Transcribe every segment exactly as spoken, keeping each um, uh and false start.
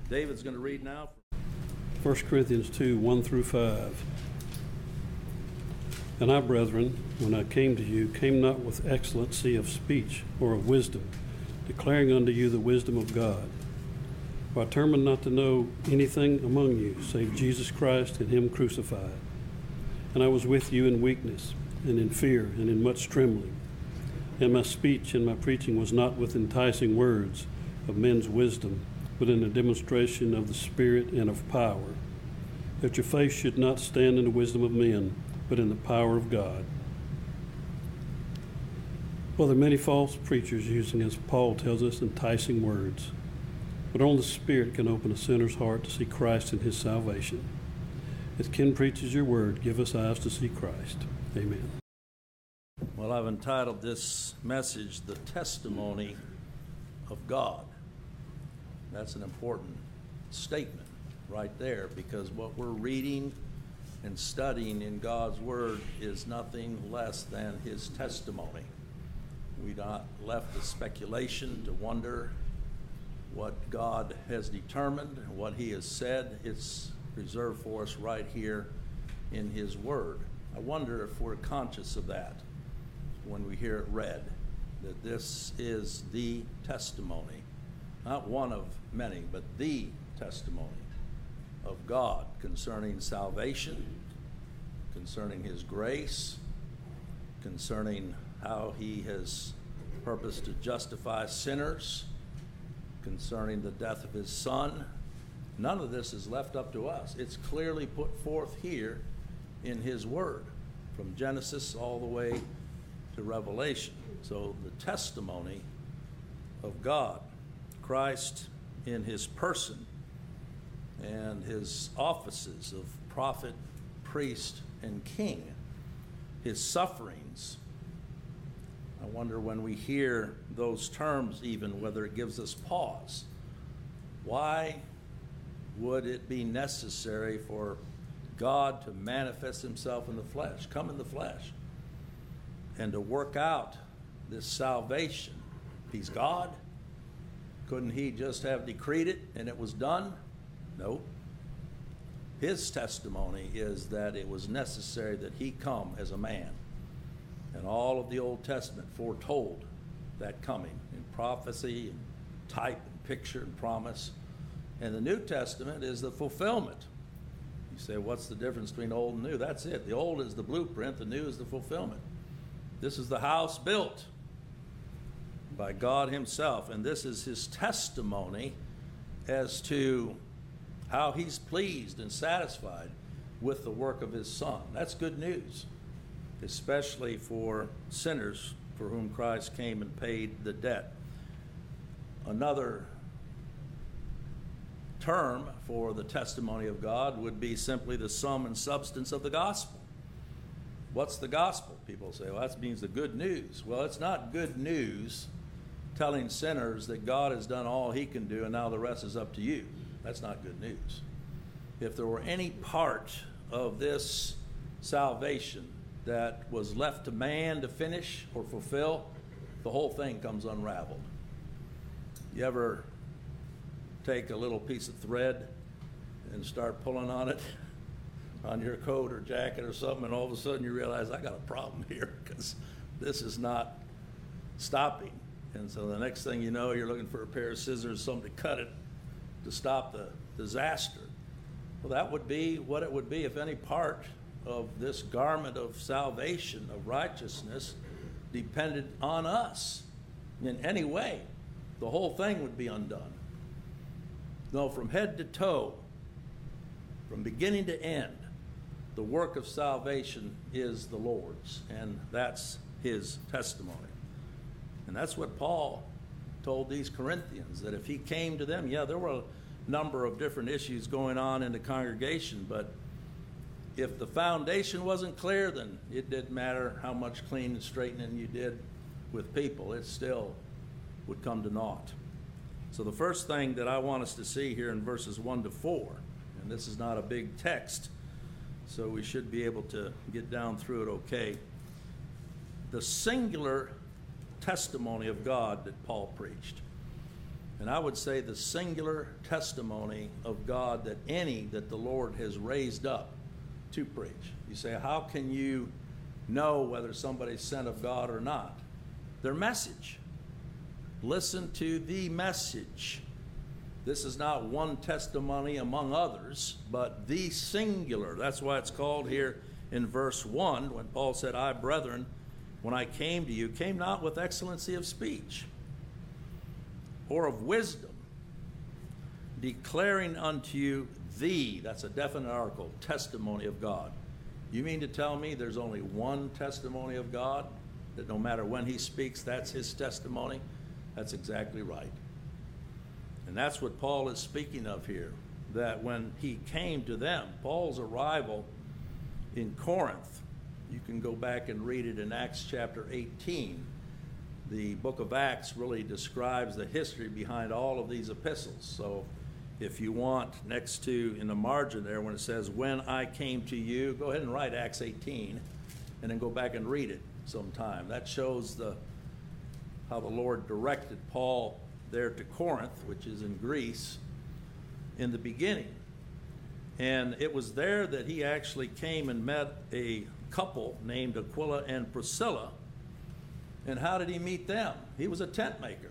David's going to read now. First Corinthians two, one through five. And I, brethren, when I came to you, came not with excellency of speech or of wisdom, declaring unto you the wisdom of God. For I determined not to know anything among you, save Jesus Christ and him crucified. And I was with you in weakness, and in fear, and in much trembling. And my speech and my preaching was not with enticing words of men's wisdom, but in a demonstration of the Spirit and of power, that your faith should not stand in the wisdom of men, but in the power of God. Well, there are many false preachers using, as Paul tells us, enticing words. But only the Spirit can open a sinner's heart to see Christ and his salvation. As Ken preaches your word, give us eyes to see Christ. Amen. Well, I've entitled this message, The Testimony of God. That's an important statement right there, because what we're reading and studying in God's Word is nothing less than his testimony. We're not left to speculation, to wonder what God has determined, what he has said. It's reserved for us right here in his Word. I wonder if we're conscious of that when we hear it read, that this is the testimony, not one of many, but the testimony of God concerning salvation, concerning his grace, concerning how he has purposed to justify sinners, concerning the death of his Son. None of this is left up to us. It's clearly put forth here in his Word, from Genesis all the way to Revelation. So the testimony of God, Christ in his person and his offices of prophet, priest, and king, his sufferings. I wonder when we hear those terms even whether it gives us pause. Why would it be necessary for God to manifest himself in the flesh, come in the flesh, and to work out this salvation? If he's God, couldn't he just have decreed it and it was done? No. His testimony is that it was necessary that he come as a man. And all of the Old Testament foretold that coming in prophecy and type and picture and promise. And the New Testament is the fulfillment. You say, what's the difference between old and new? That's it. The old is the blueprint, the new is the fulfillment. This is the house built by God himself, and this is his testimony as to how he's pleased and satisfied with the work of his Son. That's good news, especially for sinners for whom Christ came and paid the debt. Another term for the testimony of God would be simply the sum and substance of the gospel. What's the gospel? People say, well, that means the good news. Well, it's not good news telling sinners that God has done all he can do and now the rest is up to you. That's not good news. If there were any part of this salvation that was left to man to finish or fulfill, the whole thing comes unraveled. You ever take a little piece of thread and start pulling on it on your coat or jacket or something, and all of a sudden you realize, I got a problem here because this is not stopping. And so the next thing you know, you're looking for a pair of scissors, something to cut it to stop the disaster. Well, that would be what it would be if any part of this garment of salvation, of righteousness, depended on us in any way. The whole thing would be undone. No, from head to toe, from beginning to end, the work of salvation is the Lord's, and that's his testimony. And that's what Paul told these Corinthians, that if he came to them, yeah, there were a number of different issues going on in the congregation, but if the foundation wasn't clear, then it didn't matter how much cleaning and straightening you did with people. It still would come to naught. So the first thing that I want us to see here in verses one to four, and this is not a big text, so we should be able to get down through it okay. The singular testimony of God that Paul preached. And I would say the singular testimony of God that any that the Lord has raised up to preach. You say, how can you know whether somebody's sent of God or not? Their message. Listen to the message. This is not one testimony among others, but the singular. That's why it's called here in verse one, when Paul said, I, brethren, when I came to you, came not with excellency of speech or of wisdom, declaring unto you the, that's a definite article, testimony of God. You mean to tell me there's only one testimony of God, that no matter when he speaks, that's his testimony? That's exactly right. And that's what Paul is speaking of here, that when he came to them, Paul's arrival in Corinth, you can go back and read it in Acts chapter eighteen. The book of Acts really describes the history behind all of these epistles. So if you want, next to, in the margin there, when it says, when I came to you, go ahead and write Acts eighteen, and then go back and read it sometime. That shows the how the Lord directed Paul there to Corinth, which is in Greece, in the beginning. And it was there that he actually came and met a couple named Aquila and Priscilla. And how did he meet them? He was a tent maker.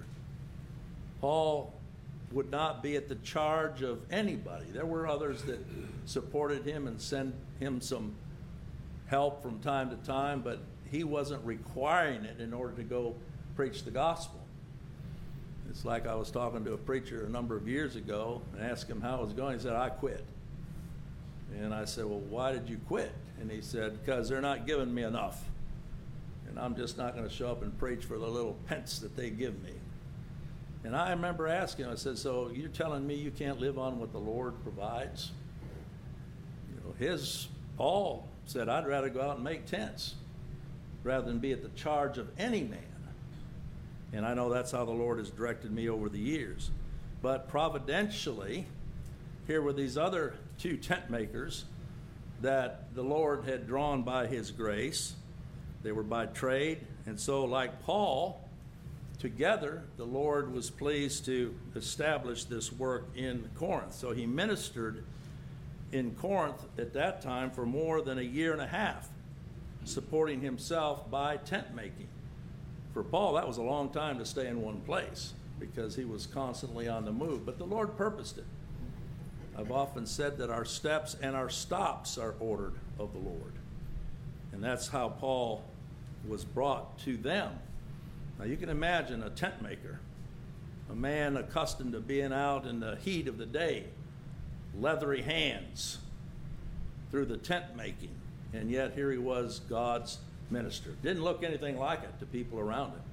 Paul would not be at the charge of anybody. There were others that supported him and sent him some help from time to time, but he wasn't requiring it in order to go preach the gospel. It's like I was talking to a preacher a number of years ago and asked him how it was going. He said, I quit. And I said, well, why did you quit? And he said, because they're not giving me enough. And I'm just not going to show up and preach for the little pence that they give me. And I remember asking him, I said, so you're telling me you can't live on what the Lord provides? You know, his, Paul said, I'd rather go out and make tents rather than be at the charge of any man. And I know that's how the Lord has directed me over the years. But providentially, here were these other two tent makers that the Lord had drawn by his grace. They were by trade. And so like Paul, together the Lord was pleased to establish this work in Corinth. So he ministered in Corinth at that time for more than a year and a half, supporting himself by tent making. For Paul, that was a long time to stay in one place because he was constantly on the move. But the Lord purposed it. I've often said that our steps and our stops are ordered of the Lord. And that's how Paul was brought to them. Now you can imagine a tent maker, a man accustomed to being out in the heat of the day, leathery hands through the tent making. And yet here he was, God's minister. Didn't look anything like it to people around him.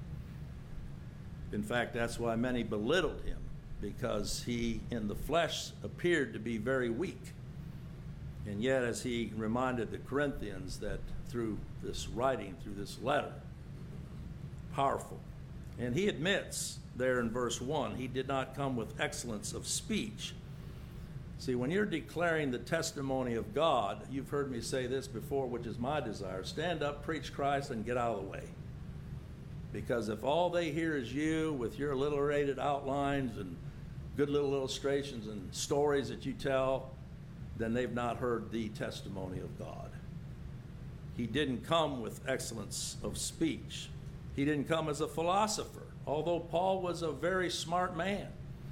In fact, that's why many belittled him, because he in the flesh appeared to be very weak. And yet, as he reminded the Corinthians that through this writing, through this letter, powerful. And he admits there in verse one, he did not come with excellence of speech. See, when you're declaring the testimony of God, you've heard me say this before, which is my desire, stand up, preach Christ, and get out of the way. Because if all they hear is you with your alliterated outlines and good little illustrations and stories that you tell, then they've not heard the testimony of God. He didn't come with excellence of speech. He didn't come as a philosopher, although Paul was a very smart man.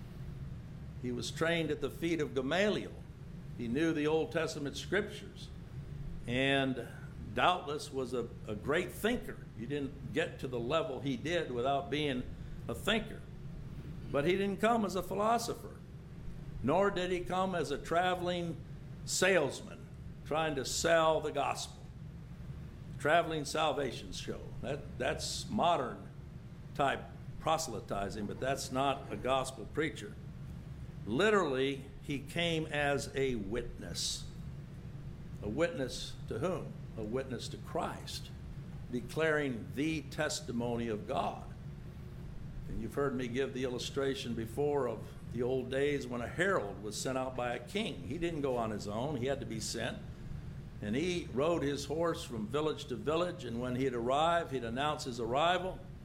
He was trained at the feet of Gamaliel. He knew the Old Testament scriptures and doubtless was a, a great thinker. You didn't get to the level he did without being a thinker. But he didn't come as a philosopher, nor did he come as a traveling salesman trying to sell the gospel. Traveling salvation show. That, that's modern type proselytizing, but that's not a gospel preacher. Literally, he came as a witness. A witness to whom? A witness to Christ, declaring the testimony of God. And you've heard me give the illustration before of the old days when a herald was sent out by a king. He didn't go on his own. He had to be sent. And he rode his horse from village to village, and when he'd arrive, he'd announce his arrival.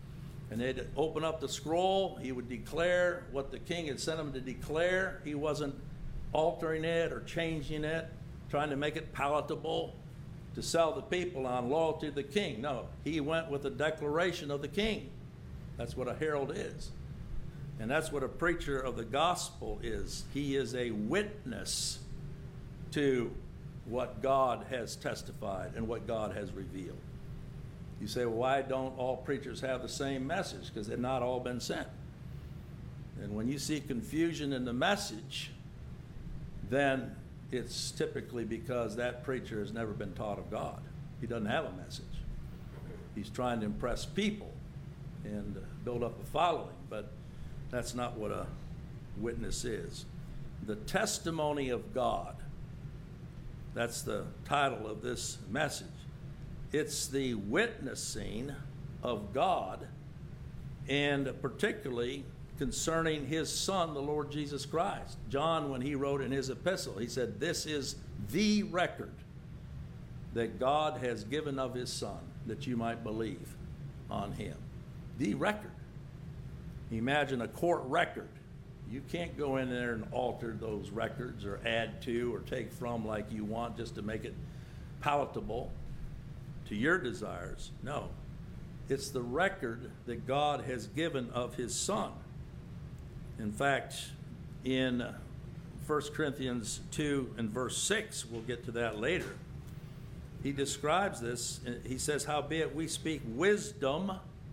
And they'd open up the scroll. He would declare what the king had sent him to declare. He wasn't altering it or changing it, trying to make it palatable to sell the people on loyalty to the king. No, he went with the declaration of the king. That's what a herald is. And that's what a preacher of the gospel is. He is a witness to what God has testified and what God has revealed. You say, well, why don't all preachers have the same message? Because they've not all been sent. And when you see confusion in the message, then it's typically because that preacher has never been taught of God. He doesn't have a message. He's trying to impress people and build up a following, but that's not what a witness is. The testimony of God, that's the title of this message. It's the witnessing of God, and particularly concerning his Son, the Lord Jesus Christ. John, when he wrote in his epistle, he said, this is the record that God has given of his Son, that you might believe on him. The record. Imagine a court record. You can't go in there and alter those records or add to or take from like you want just to make it palatable to your desires. No. It's the record that God has given of his Son. In fact, in First Corinthians two and verse six, we'll get to that later, he describes this. He says, howbeit we speak wisdom.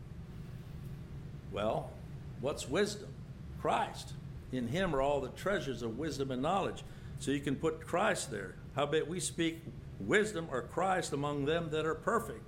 Well, what's wisdom? Christ. In him are all the treasures of wisdom and knowledge. So you can put Christ there. Howbeit we speak wisdom or Christ among them that are perfect.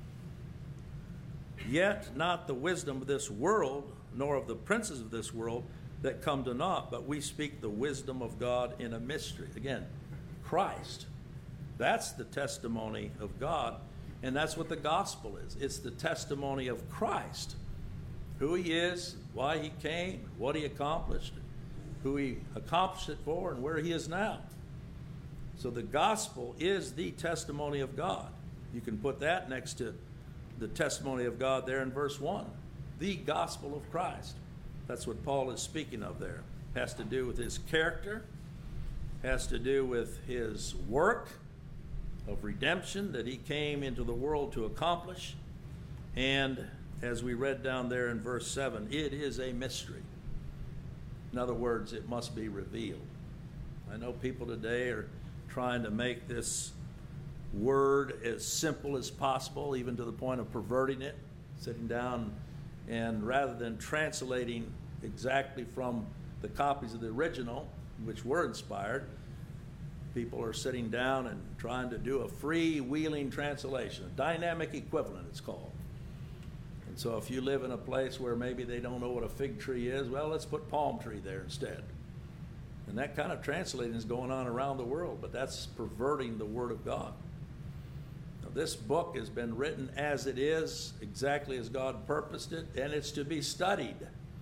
Yet not the wisdom of this world, nor of the princes of this world that come to naught, but we speak the wisdom of God in a mystery. Again, Christ. That's the testimony of God, and that's what the gospel is. It's the testimony of Christ. Who he is, why he came, what he accomplished, who he accomplished it for, and where he is now. So the gospel is the testimony of God. You can put that next to the testimony of God there in verse one. The gospel of Christ. That's what Paul is speaking of there. Has to do with his character, has to do with his work of redemption that he came into the world to accomplish. And as we read down there in verse seven, it is a mystery. In other words, it must be revealed. I know people today are trying to make this word as simple as possible, even to the point of perverting it, sitting down and rather than translating exactly from the copies of the original, which were inspired, people are sitting down and trying to do a free-wheeling translation, a dynamic equivalent it's called. And so if you live in a place where maybe they don't know what a fig tree is, well, let's put palm tree there instead. And that kind of translating is going on around the world, but that's perverting the Word of God. Now, this book has been written as it is, exactly as God purposed it, and it's to be studied.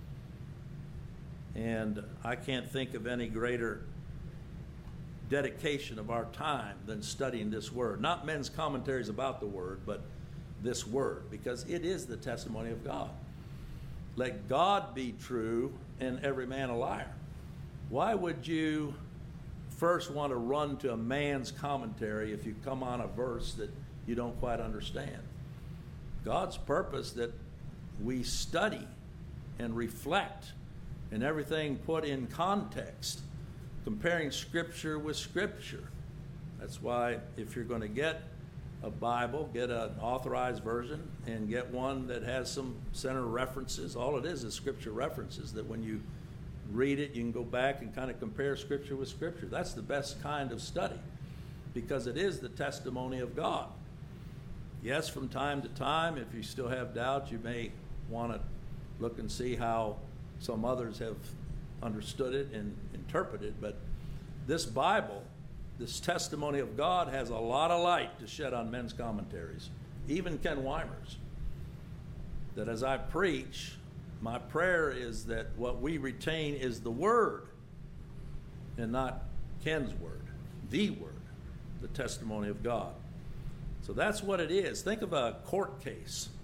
And I can't think of any greater dedication of our time than studying this Word. Not men's commentaries about the Word, but this Word, because it is the testimony of God. Let God be true and every man a liar. Why would you first want to run to a man's commentary if you come on a verse that you don't quite understand? God's purpose that we study and reflect and everything put in context, comparing Scripture with Scripture. That's why if you're going to get a Bible, get an authorized version and get one that has some center references. All it is is Scripture references that when you read it, you can go back and kind of compare Scripture with Scripture. That's the best kind of study because it is the testimony of God. Yes, from time to time, if you still have doubts, you may want to look and see how some others have understood it and interpreted it. But this Bible, this testimony of God, has a lot of light to shed on men's commentaries, even Ken Weimer's. That as I preach, my prayer is that what we retain is the Word and not Ken's Word, the Word, the testimony of God. So that's what it is. Think of a court case.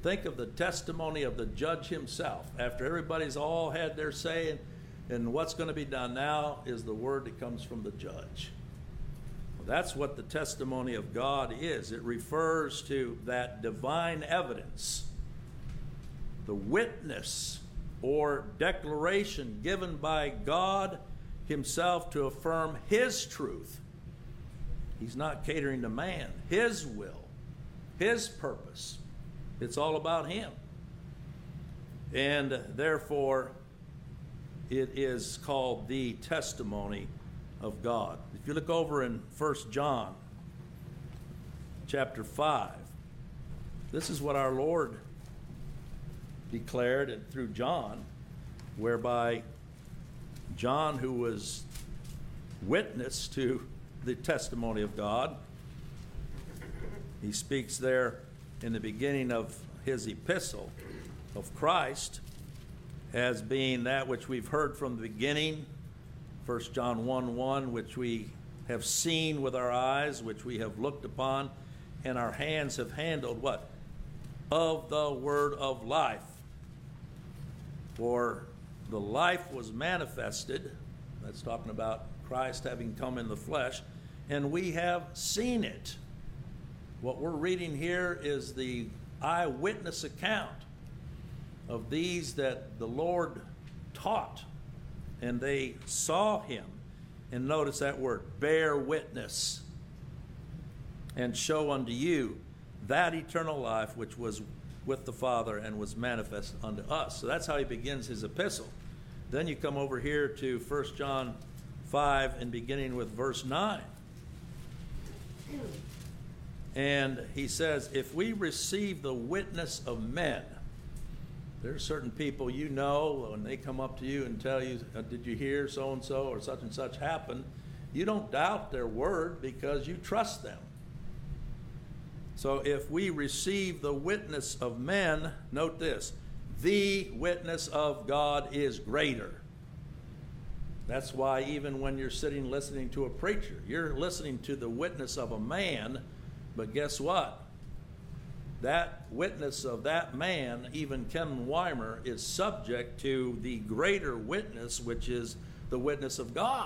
Think of the testimony of the judge himself. After everybody's all had their say and, and what's going to be done, now is the word that comes from the judge. Well, that's what the testimony of God is. It refers to that divine evidence, the witness or declaration given by God himself to affirm his truth. He's not catering to man, his will, his purpose. It's all about him. And therefore, it is called the testimony of God. If you look over in First John chapter five, this is what our Lord declared and through John, whereby John, who was witness to the testimony of God, he speaks there in the beginning of his epistle of Christ as being that which we've heard from the beginning, First John one one, which we have seen with our eyes, which we have looked upon, and our hands have handled what? Of the word of life. For the life was manifested, that's talking about Christ having come in the flesh, and we have seen it. What we're reading here is the eyewitness account of these that the Lord taught, and they saw him. And notice that word, bear witness, and show unto you that eternal life which was with the Father and was manifest unto us. So that's how he begins his epistle. Then you come over here to First John five and beginning with verse nine. And he says, if we receive the witness of men, there are certain people you know, when they come up to you and tell you, did you hear so-and-so or such and such happened? You don't doubt their word because you trust them. So if we receive the witness of men, note this, the witness of God is greater. That's why even when you're sitting listening to a preacher, you're listening to the witness of a man. But guess what? That witness of that man, even Ken Weimer, is subject to the greater witness, which is the witness of God.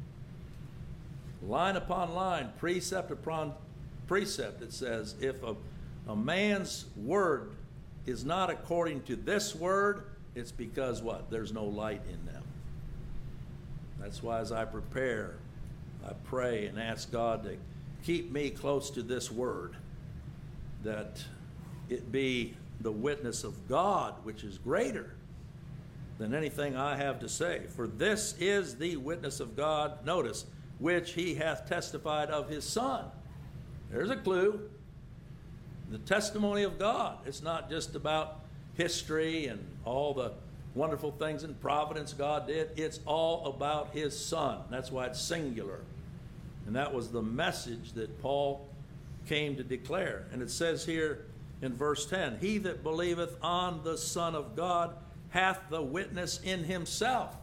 Line upon line, precept upon precept, it says, if a, a man's word is not according to this word, it's because what? There's no light in them. That's why as I prepare, I pray and ask God to keep me close to this word, that it be the witness of God, which is greater than anything I have to say. For this is the witness of God, notice, which he hath testified of his Son. There's a clue. The testimony of God. It's not just about history and all the wonderful things in providence God did. It's all about his Son. That's why it's singular. And that was the message that Paul came to declare. And it says here in verse ten, he that believeth on the Son of God hath the witness in himself.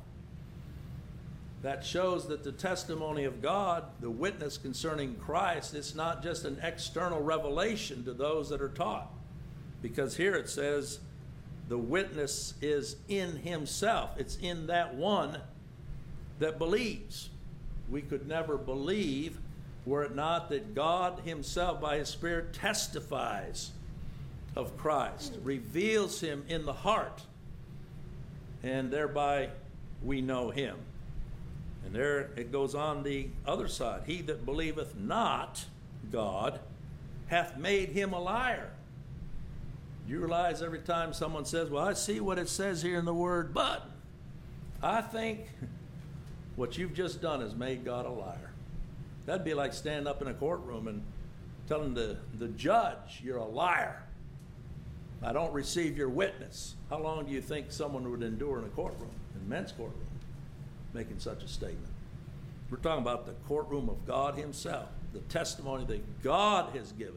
That shows that the testimony of God, the witness concerning Christ, it's not just an external revelation to those that are taught. Because here it says the witness is in himself. It's in that one that believes. We could never believe were it not that God himself by his Spirit testifies of Christ, reveals him in the heart, and thereby we know him. And there it goes on the other side. He that believeth not God hath made him a liar. You realize every time someone says, well, I see what it says here in the word, but I think what you've just done has made God a liar. That'd be like standing up in a courtroom and telling the, the judge, you're a liar. I don't receive your witness. How long do you think someone would endure in a courtroom, in men's courtroom, making such a statement? We're talking about the courtroom of God himself, the testimony that God has given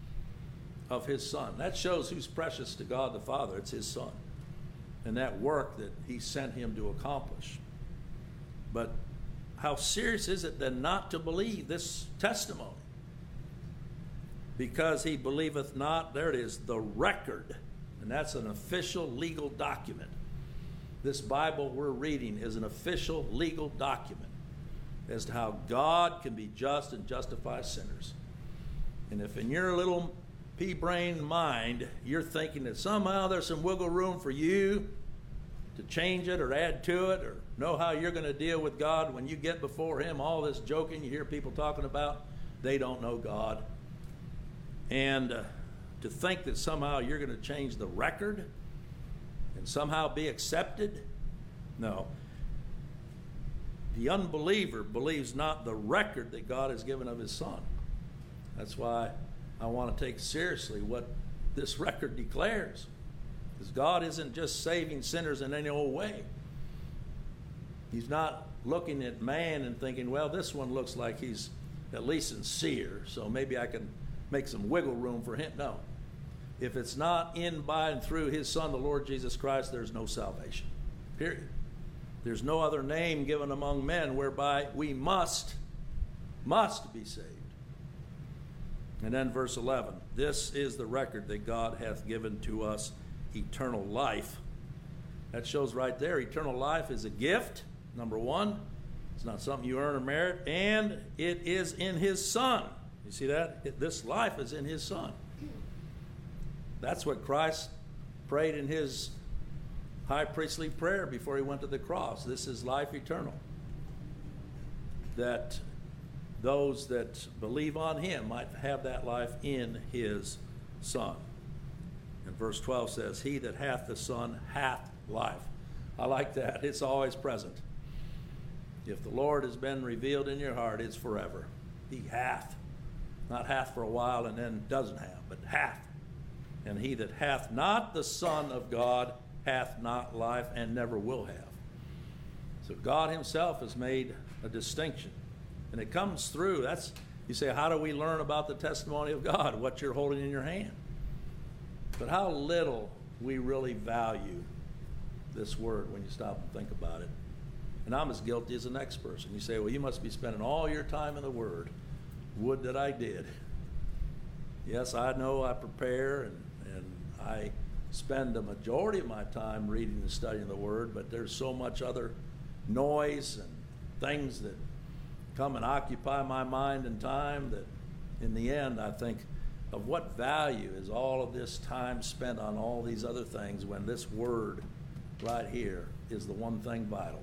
of his Son. That shows who's precious to God the Father. It's his Son. And that work that he sent him to accomplish. But how serious is it then not to believe this testimony? Because he believeth not, there it is, the record And that's an official legal document. This Bible we're reading is an official legal document as to how God can be just and justify sinners. And if in your little pea-brained mind you're thinking that somehow there's some wiggle room for you to change it or add to it or know how you're going to deal with God when you get before Him, all this joking you hear people talking about, they don't know God. And uh, to think that somehow you're going to change the record and somehow be accepted, no. The unbeliever believes not the record that God has given of His Son. That's why I want to take seriously what this record declares. Because God isn't just saving sinners in any old way. He's not looking at man and thinking, well, this one looks like he's at least sincere, so maybe I can make some wiggle room for him. No. If it's not in, by, and through His Son, the Lord Jesus Christ, there's no salvation. Period. There's no other name given among men whereby we must, must be saved. And then verse eleven, this is the record that God hath given to us, eternal life. That shows right there, eternal life is a gift, number one. It's not something you earn or merit, and it is in His Son. You see that? It, this life is in His Son. That's what Christ prayed in His high priestly prayer before He went to the cross. This is life eternal. That those that believe on Him might have that life in His Son. And verse twelve says, he that hath the Son hath life. I like that. It's always present. If the Lord has been revealed in your heart, it's forever. He hath. Not hath for a while and then doesn't have, but hath. And he that hath not the Son of God hath not life and never will have. So God Himself has made a distinction. And it comes through. That's, you say, how do we learn about the testimony of God? What you're holding in your hand. But how little we really value this word when you stop and think about it. And I'm as guilty as the next person. You say, well, you must be spending all your time in the Word. Would that I did. Yes, I know I prepare and, and I spend the majority of my time reading and studying the Word, but there's so much other noise and things that come and occupy my mind and time that in the end I think, of what value is all of this time spent on all these other things when this word right here is the one thing vital?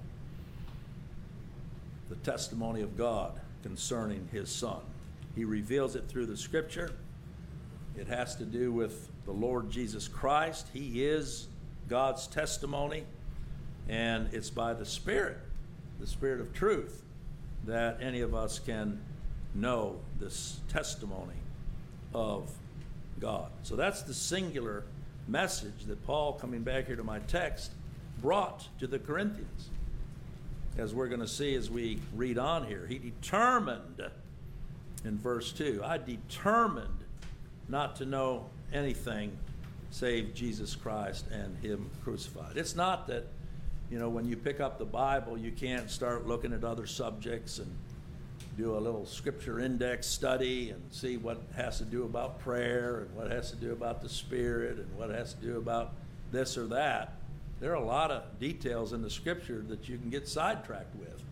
The testimony of God concerning His Son. He reveals it through the Scripture. It has to do with the Lord Jesus Christ. He is God's testimony, and it's by the Spirit, the Spirit of truth, that any of us can know this testimony of God. So that's the singular message that Paul, coming back here to my text, brought to the Corinthians. As we're going to see as we read on here, he determined, in verse two, I determined not to know anything save Jesus Christ and Him crucified. It's not that, you know, when you pick up the Bible, you can't start looking at other subjects and do a little scripture index study and see what has to do about prayer and what has to do about the Spirit and what has to do about this or that. There are a lot of details in the Scripture that you can get sidetracked with.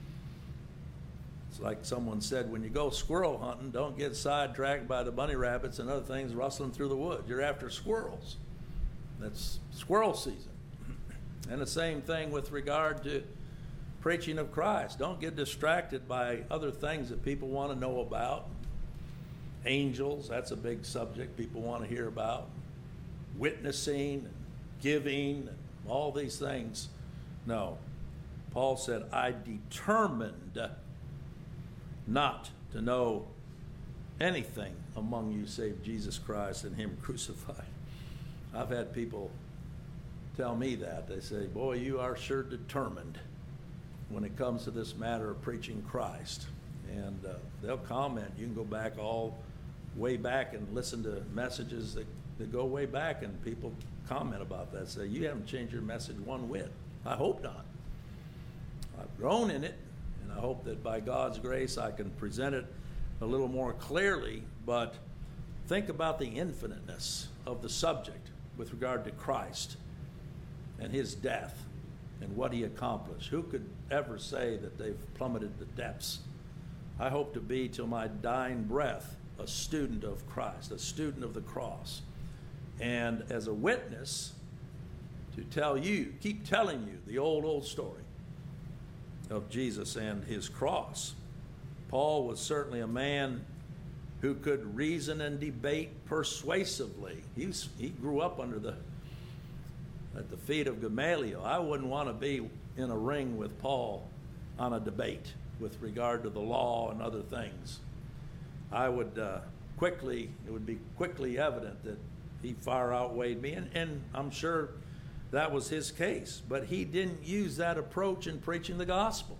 It's like someone said, when you go squirrel hunting, don't get sidetracked by the bunny rabbits and other things rustling through the woods. You're after squirrels. That's squirrel season. And the same thing with regard to preaching of Christ. Don't get distracted by other things that people want to know about. Angels, that's a big subject people want to hear about. Witnessing, and giving, and all these things. No. Paul said, I determined not to know anything among you save Jesus Christ and Him crucified. I've had people tell me that. They say, boy, you are sure determined when it comes to this matter of preaching Christ. And uh, they'll comment. You can go back all way back and listen to messages that, that go way back, and people comment about that. Say, you haven't changed your message one whit. I hope not. I've grown in it, and I hope that by God's grace I can present it a little more clearly, but think about the infiniteness of the subject. with regard to Christ and his death and what he accomplished. Who could ever say that they've plummeted the depths? I hope to be, till my dying breath, a student of Christ, a student of the cross. And as a witness, to tell you, keep telling you the old, old story of Jesus and his cross. Paul was certainly a man who could reason and debate persuasively. He's, he grew up under the at the feet of Gamaliel. I wouldn't want to be in a ring with Paul on a debate with regard to the law and other things. I would uh, quickly, it would be quickly evident that he far outweighed me, and, and I'm sure that was his case. But he didn't use that approach in preaching the gospel.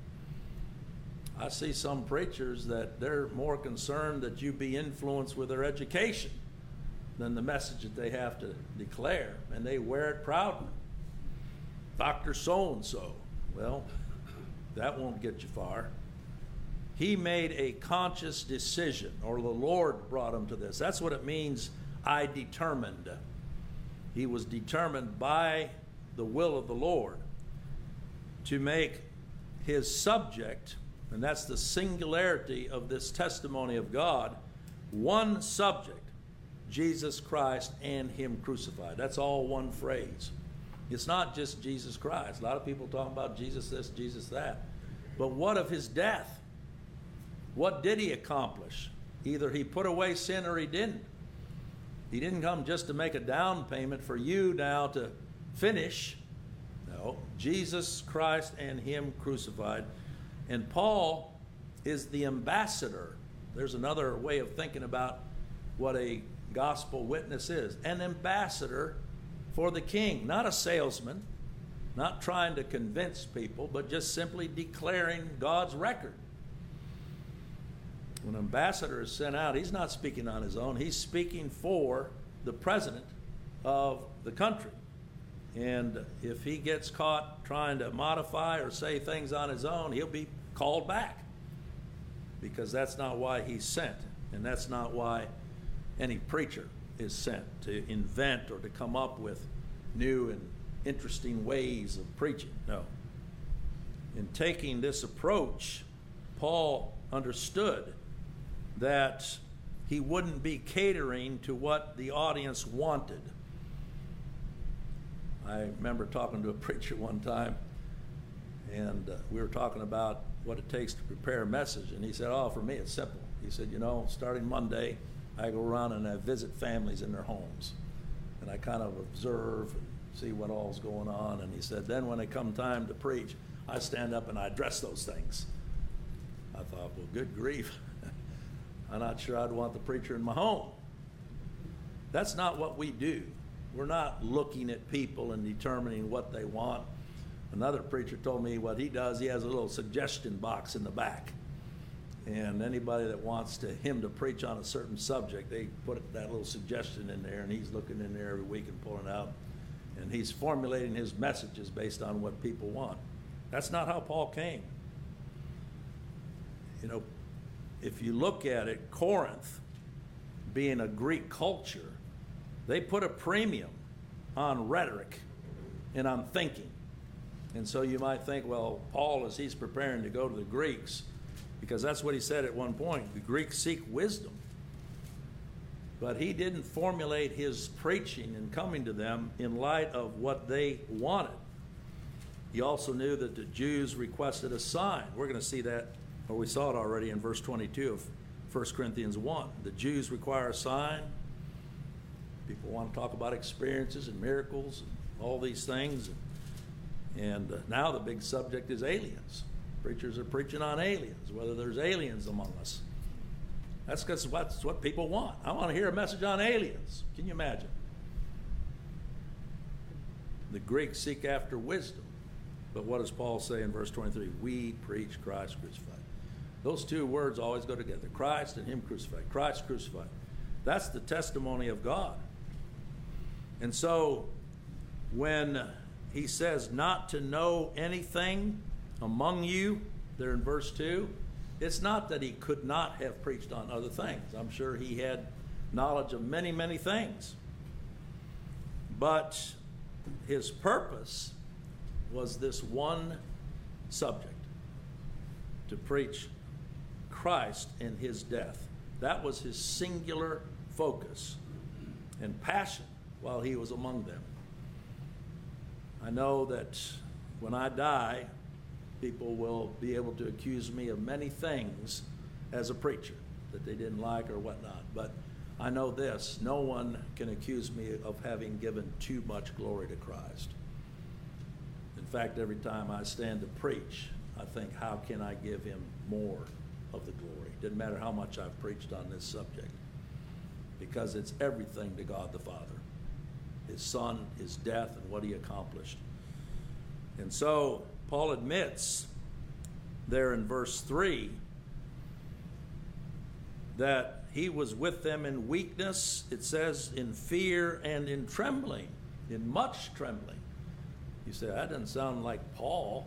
I see some preachers that they're more concerned that you be influenced with their education than the message that they have to declare, and they wear it proudly. Doctor So-and-so. Well, that won't get you far. He made a conscious decision, or the Lord brought him to this. That's what it means, I determined. He was determined by the will of the Lord to make his subject, and that's the singularity of this testimony of God, one subject, Jesus Christ and him crucified. That's all one phrase. It's not just Jesus Christ. A lot of people talking about Jesus this, Jesus that. But what of his death? What did he accomplish? Either he put away sin or he didn't. He didn't come just to make a down payment for you now to finish. No, Jesus Christ and him crucified. And Paul is the ambassador. There's another way of thinking about what a gospel witness is. An ambassador for the king, not a salesman, not trying to convince people, but just simply declaring God's record. When an ambassador is sent out, he's not speaking on his own. He's speaking for the president of the country. And if he gets caught trying to modify or say things on his own, he'll be called back, because that's not why he's sent, and that's not why any preacher is sent, to invent or to come up with new and interesting ways of preaching. No. In taking this approach, Paul understood that he wouldn't be catering to what the audience wanted. I remember talking to a preacher one time, and uh, we were talking about what it takes to prepare a message, and he said, oh, for me it's simple. He said, you know, starting Monday, I go around and I visit families in their homes, and I kind of observe and see what all's going on. And he said, then when it come time to preach, I stand up and I address those things. I thought, well, good grief. I'm not sure I'd want the preacher in my home. That's not what we do. We're not looking at people and determining what they want. Another preacher told me what he does, he has a little suggestion box in the back. And anybody that wants to him to preach on a certain subject, they put that little suggestion in there, and he's looking in there every week and pulling it out. And he's formulating his messages based on what people want. That's not how Paul came. You know, if you look at it, Corinth, being a Greek culture, they put a premium on rhetoric and on thinking. And so you might think, well, Paul, as he's preparing to go to the Greeks, because that's what he said at one point, the Greeks seek wisdom. But he didn't formulate his preaching and coming to them in light of what they wanted. He also knew that the Jews requested a sign. We're going to see that, or we saw it already in verse twenty-two of First Corinthians one. The Jews require a sign. People want to talk about experiences and miracles and all these things. And uh, now the big subject is aliens. Preachers are preaching on aliens, whether there's aliens among us. That's because that's what people want. I want to hear a message on aliens. Can you imagine? The Greeks seek after wisdom. But what does Paul say in verse twenty-three? We preach Christ crucified. Those two words always go together. Christ and him crucified. Christ crucified. That's the testimony of God. And so when he says not to know anything among you, there in verse two, it's not that he could not have preached on other things. I'm sure he had knowledge of many, many things. But his purpose was this one subject, to preach Christ and his death. That was his singular focus and passion while he was among them. I know that when I die, people will be able to accuse me of many things as a preacher that they didn't like or whatnot. But I know this, no one can accuse me of having given too much glory to Christ. In fact, every time I stand to preach, I think, how can I give him more of the glory? Doesn't matter how much I've preached on this subject, because it's everything to God the Father. His Son, his death, and what he accomplished. And so Paul admits there in verse three that he was with them in weakness, it says in fear and in trembling, in much trembling. You say, that doesn't sound like Paul.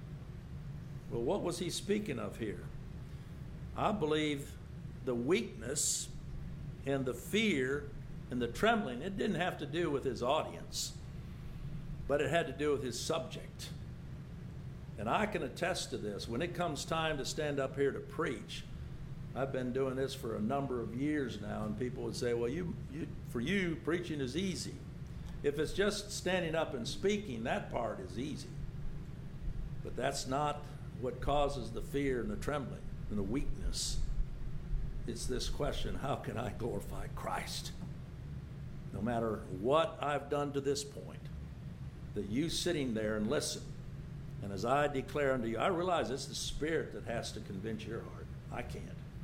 Well, what was he speaking of here? I believe the weakness and the fear and the trembling, it didn't have to do with his audience, but it had to do with his subject. And I can attest to this. When it comes time to stand up here to preach, I've been doing this for a number of years now, and people would say, well, you, you, for you, preaching is easy. If it's just standing up and speaking, that part is easy. But that's not what causes the fear and the trembling and the weakness. It's this question, how can I glorify Christ? No matter what I've done to this point, that you sitting there and listen, and as I declare unto you, I realize it's the Spirit that has to convince your heart. I can't.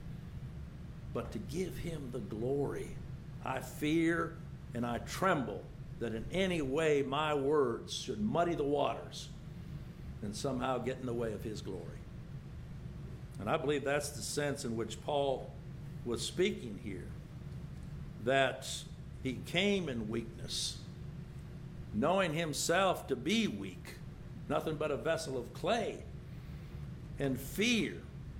But to give him the glory, I fear and I tremble that in any way my words should muddy the waters and somehow get in the way of his glory. And I believe that's the sense in which Paul was speaking here, that he came in weakness, knowing himself to be weak, nothing but a vessel of clay, and fear,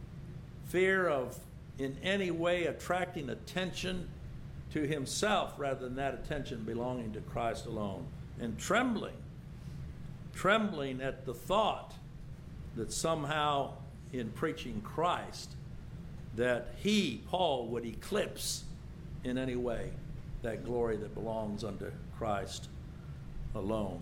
fear of in any way attracting attention to himself rather than that attention belonging to Christ alone, and trembling, trembling at the thought that somehow in preaching Christ, that he, Paul, would eclipse in any way that glory that belongs unto Christ alone.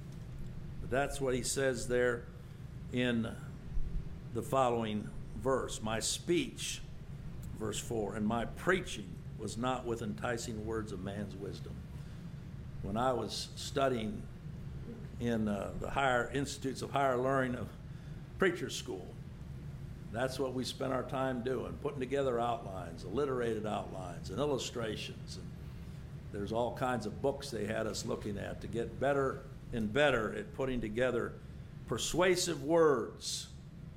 But that's what he says there in the following verse. My speech, verse four, and my preaching was not with enticing words of man's wisdom. When I was studying in uh, the higher institutes of higher learning of preacher school, that's what we spent our time doing, putting together outlines, alliterated outlines, and illustrations. And there's all kinds of books they had us looking at to get better and better at putting together persuasive words.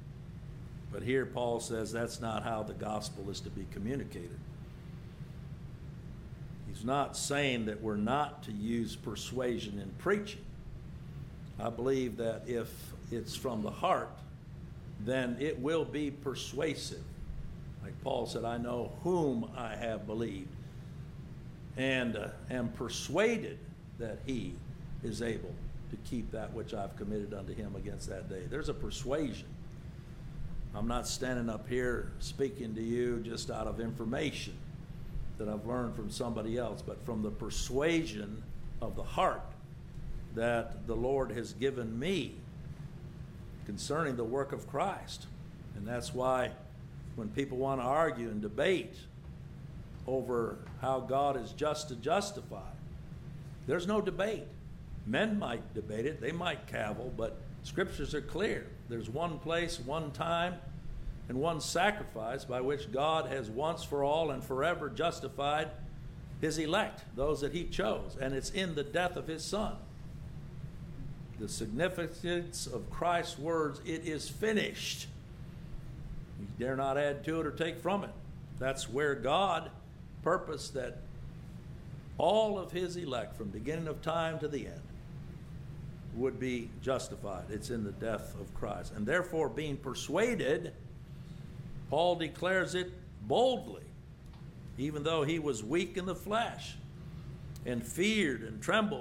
But here Paul says that's not how the gospel is to be communicated. He's not saying that we're not to use persuasion in preaching. I believe that if it's from the heart, then it will be persuasive. Like Paul said, I know whom I have believed, and uh, am persuaded that he is able to keep that which I've committed unto him against that day. There's a persuasion. I'm not standing up here speaking to you just out of information that I've learned from somebody else, but from the persuasion of the heart that the Lord has given me concerning the work of Christ. And that's why when people want to argue and debate over how God is just to justify, there's no debate. Men might debate it, they might cavil, but scriptures are clear. There's one place, one time, and one sacrifice by which God has once for all and forever justified his elect, those that he chose, and it's in the death of his Son. The significance of Christ's words, it is finished. You dare not add to it or take from it. That's where God purposed that all of his elect from beginning of time to the end would be justified. It's in the death of Christ. And therefore, being persuaded, Paul declares it boldly, even though he was weak in the flesh and feared and trembled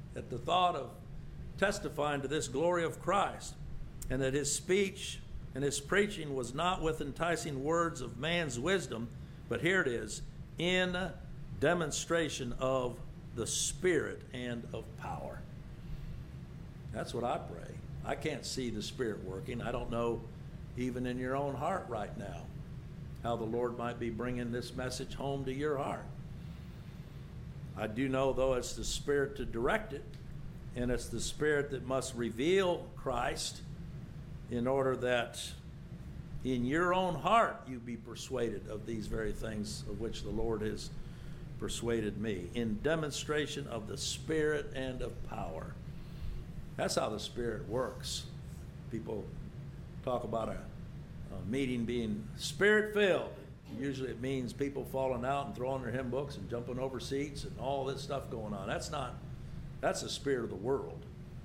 at the thought of testifying to this glory of Christ, and that his speech and his preaching was not with enticing words of man's wisdom, but here it is, in demonstration of the Spirit and of power. That's what I pray. I can't see the Spirit working. I don't know, even in your own heart right now, how the Lord might be bringing this message home to your heart. I do know, though, it's the Spirit to direct it, and it's the Spirit that must reveal Christ in order that in your own heart you be persuaded of these very things of which the Lord has persuaded me, in demonstration of the Spirit and of power. That's how the Spirit works. People talk about a, a meeting being Spirit-filled. Usually it means people falling out and throwing their hymn books and jumping over seats and all this stuff going on. That's not, that's the spirit of the world.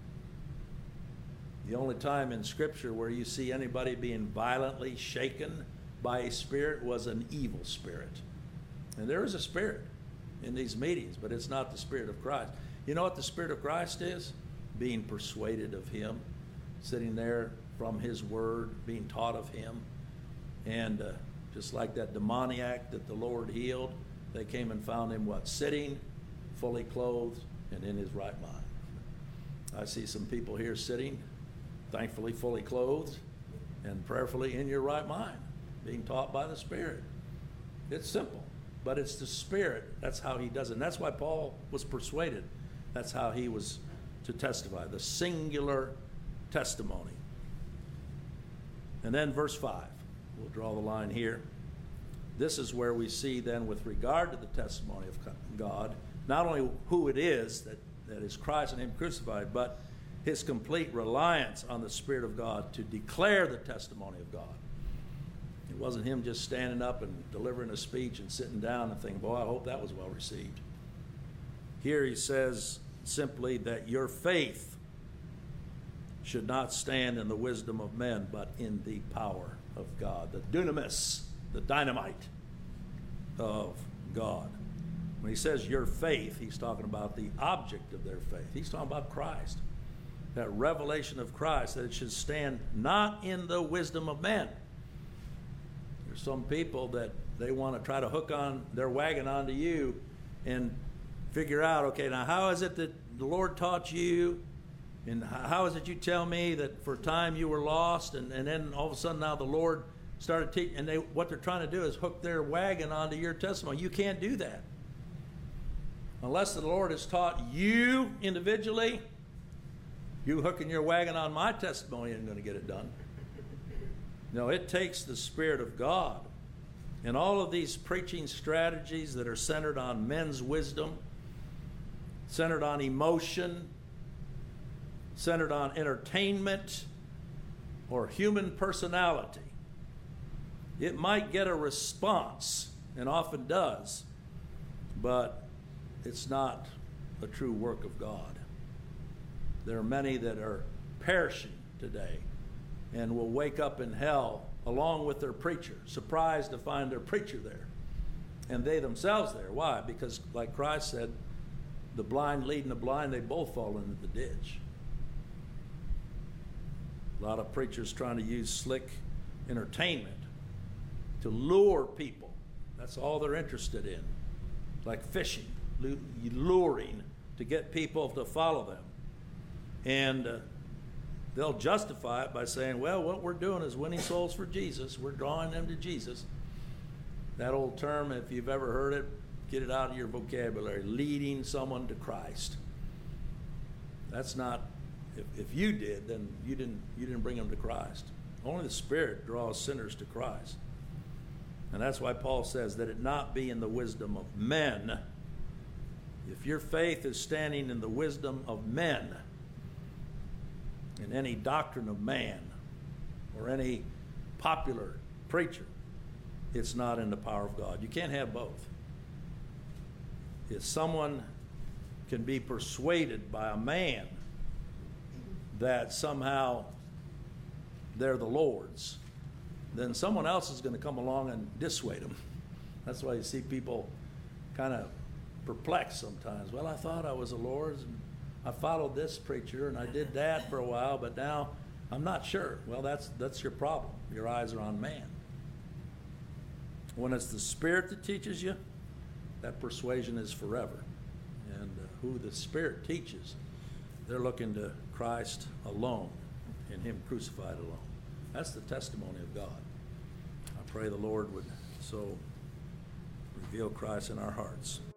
The only time in Scripture where you see anybody being violently shaken by a spirit was an evil spirit. And there is a spirit in these meetings, but it's not the Spirit of Christ. You know what the Spirit of Christ is? Being persuaded of him, sitting there from his word, being taught of him. And uh, just like that demoniac that the Lord healed, they came and found him, what, sitting, fully clothed, and in his right mind. I see some people here sitting, thankfully fully clothed, and prayerfully in your right mind, being taught by the Spirit. It's simple, but it's the Spirit. That's how he does it. And that's why Paul was persuaded. That's how he was to testify, the singular testimony. And then verse five, we'll draw the line here. This is where we see then, with regard to the testimony of God, not only who it is that, that is Christ and him crucified, but his complete reliance on the Spirit of God to declare the testimony of God. It wasn't him just standing up and delivering a speech and sitting down and thinking, boy, I hope that was well received. Here he says simply that your faith should not stand in the wisdom of men, but in the power of God, the dunamis, the dynamite of God. When he says your faith, he's talking about the object of their faith. He's talking about Christ, that revelation of Christ, that it should stand not in the wisdom of men. There's some people that they want to try to hook on their wagon onto you and figure out, okay, now how is it that the Lord taught you? And how is it you tell me that for a time you were lost, and, and then all of a sudden now the Lord started teaching, and they, what they're trying to do is hook their wagon onto your testimony. You can't do that. Unless the Lord has taught you individually, you hooking your wagon on my testimony isn't going to get it done. No, it takes the Spirit of God. And all of these preaching strategies that are centered on men's wisdom, centered on emotion, centered on entertainment or human personality, it might get a response, and often does, but it's not a true work of God. There are many that are perishing today and will wake up in hell along with their preacher, surprised to find their preacher there, and they themselves there. Why? Because, like Christ said, the blind leading the blind, they both fall into the ditch. A lot of preachers trying to use slick entertainment to lure people. That's all they're interested in. Like fishing, luring to get people to follow them. And uh, they'll justify it by saying, well, what we're doing is winning souls for Jesus. We're drawing them to Jesus. That old term, if you've ever heard it, get it out of your vocabulary, leading someone to Christ. That's not, if, if you did, then you didn't, you didn't bring them to Christ. Only the Spirit draws sinners to Christ. And that's why Paul says that it not be in the wisdom of men. If your faith is standing in the wisdom of men, in any doctrine of man, or any popular preacher, it's not in the power of God. You can't have both. If someone can be persuaded by a man that somehow they're the Lord's, then someone else is going to come along and dissuade them. That's why you see people kind of perplexed sometimes. Well, I thought I was the Lord's, and I followed this preacher and I did that for a while, but now I'm not sure. Well, that's, that's your problem. Your eyes are on man. When it's the Spirit that teaches you, that persuasion is forever. And uh, who the Spirit teaches, they're looking to Christ alone and Him crucified alone. That's the testimony of God. I pray the Lord would so reveal Christ in our hearts.